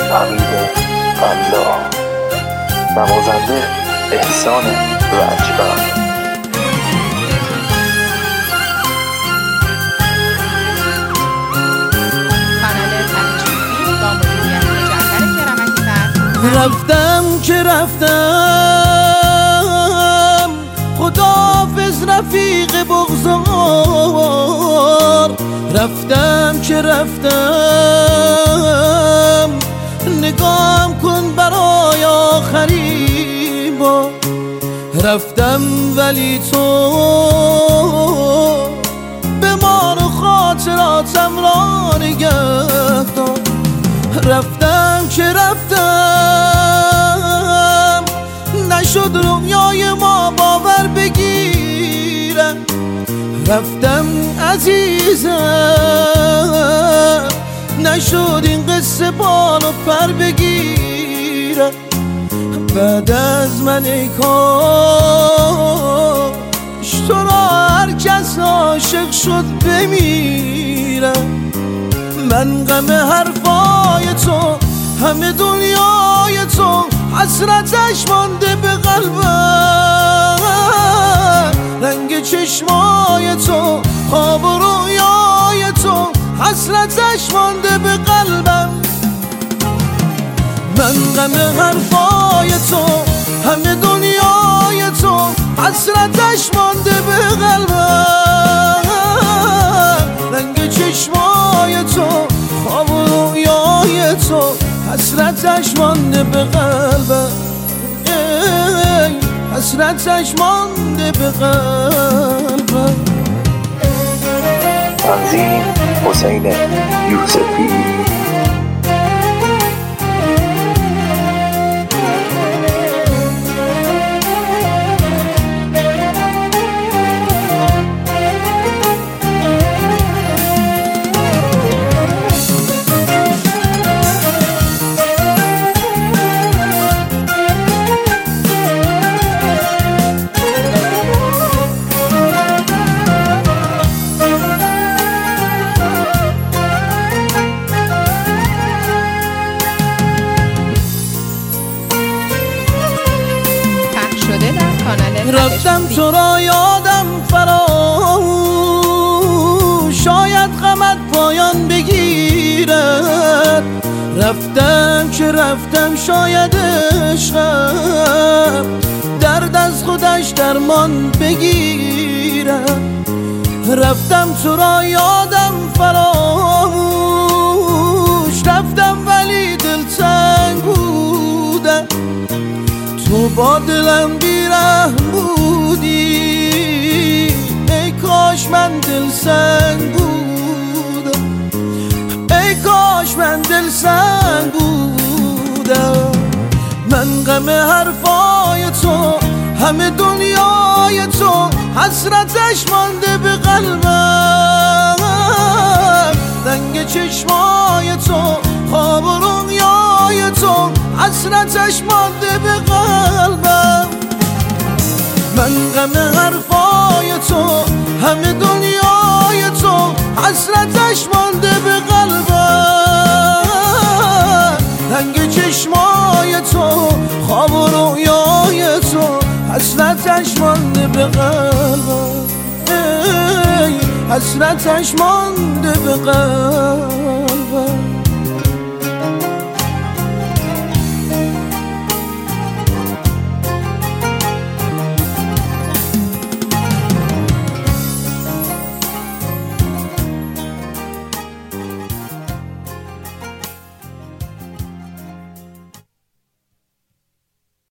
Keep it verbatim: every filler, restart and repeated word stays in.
حمید الله، نوازنده احسان رنجبر. رفتم که رفتم، خداحافظ رفیق بغضار. رفتم که رفتم، نگاهم کن برای آخرین بار. رفتم ولی تو بمان و خاطراتم را نگه دار. رفتم که رفتم، نشد رویای ما باور بگیرم. رفتم عزیزم، نشد این قصه بال و پر بگیرم. بعد از من ای کاش تو را هر کس عاشق شد بمیرم. من غم حرفای تو، همه دنیای تو، حسرتش مانده به قلبم. رنگ چشمای تو، خواب و رویای تو، حسرتش مانده به قلبم. من غم حرفای تو، همه دنیای تو، حسرتش مانده به قلبم. رنگ چشمای تو، خواب و رویای تو، حسرتش مانده به قلبم. حسرتش مانده به قلبم. تنظیم حسین یوسفی. رفتم تو را یادم فراموش، شاید غمت پایان بگیرد. رفتم که رفتم، شاید عشقم درد از خودش درمان بگیرد. رفتم تو را یادم فراموش، رفتم ولی دلتنگ بودم. تو با دلم بیرحم بودی، ای کاش من دل سنگ بودم. ای کاش من دل سنگ بودم. من غم حرفای تو، همه دنیای تو، حسرتش مانده به قلبم. رنگ چشمای تو، خواب و رویای تو، حسرتش مانده به قلبم. من غم حرفای تو، همه دنیای تو، حسرتش مانده به قلبم. رنگ چشمای تو، خواب و رویای تو، حسرتش مانده به قلبم. حسرتش مانده به قلبم.